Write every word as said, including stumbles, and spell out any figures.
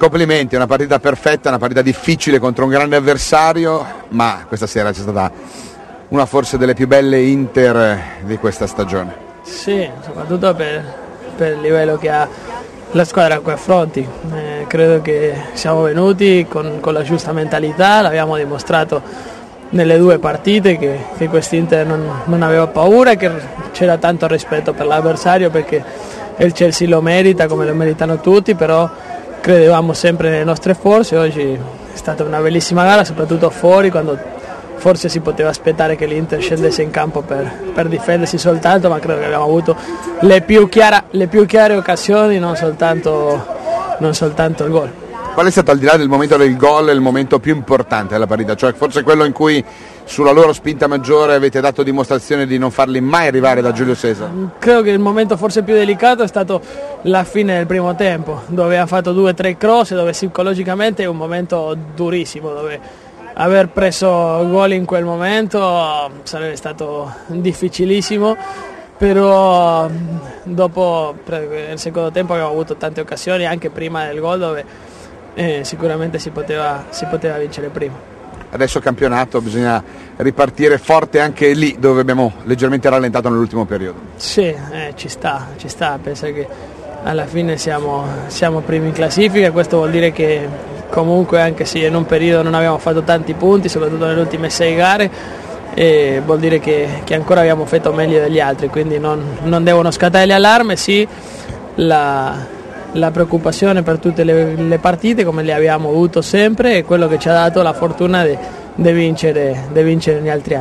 Complimenti, una partita perfetta, una partita difficile contro un grande avversario, ma questa sera c'è stata una forse delle più belle Inter di questa stagione. Sì, soprattutto per, per il livello che ha la squadra a cui affronti. Eh, credo che siamo venuti con, con la giusta mentalità, l'abbiamo dimostrato nelle due partite che, che quest'Inter non, non aveva paura e che c'era tanto rispetto per l'avversario, perché il Chelsea lo merita come lo meritano tutti, però credevamo sempre nelle nostre forze. Oggi è stata una bellissima gara, soprattutto fuori, quando forse si poteva aspettare che l'Inter scendesse in campo per, per difendersi soltanto, ma credo che abbiamo avuto le più, chiara, le più chiare occasioni, non soltanto, non soltanto il gol. Qual è stato, al di là del momento del gol, il momento più importante della partita? Cioè forse quello in cui sulla loro spinta maggiore avete dato dimostrazione di non farli mai arrivare da Giulio Cesar? Credo che il momento forse più delicato è stato la fine del primo tempo, dove ha fatto due o tre cross, dove psicologicamente è un momento durissimo, dove aver preso gol in quel momento sarebbe stato difficilissimo, però dopo nel secondo tempo abbiamo avuto tante occasioni anche prima del gol dove eh, sicuramente si poteva, si poteva vincere prima. Adesso campionato, bisogna ripartire forte anche lì dove abbiamo leggermente rallentato nell'ultimo periodo. Sì, eh, ci sta, ci sta, penso che alla fine siamo, siamo primi in classifica, questo vuol dire che comunque, anche se in un periodo non abbiamo fatto tanti punti, soprattutto nelle ultime sei gare, e vuol dire che, che ancora abbiamo fatto meglio degli altri, quindi non, non devono scattare le allarme. Sì, la, la preoccupazione per tutte le, le partite, come le abbiamo avuto sempre, è quello che ci ha dato la fortuna di vincere, vincere negli altri anni.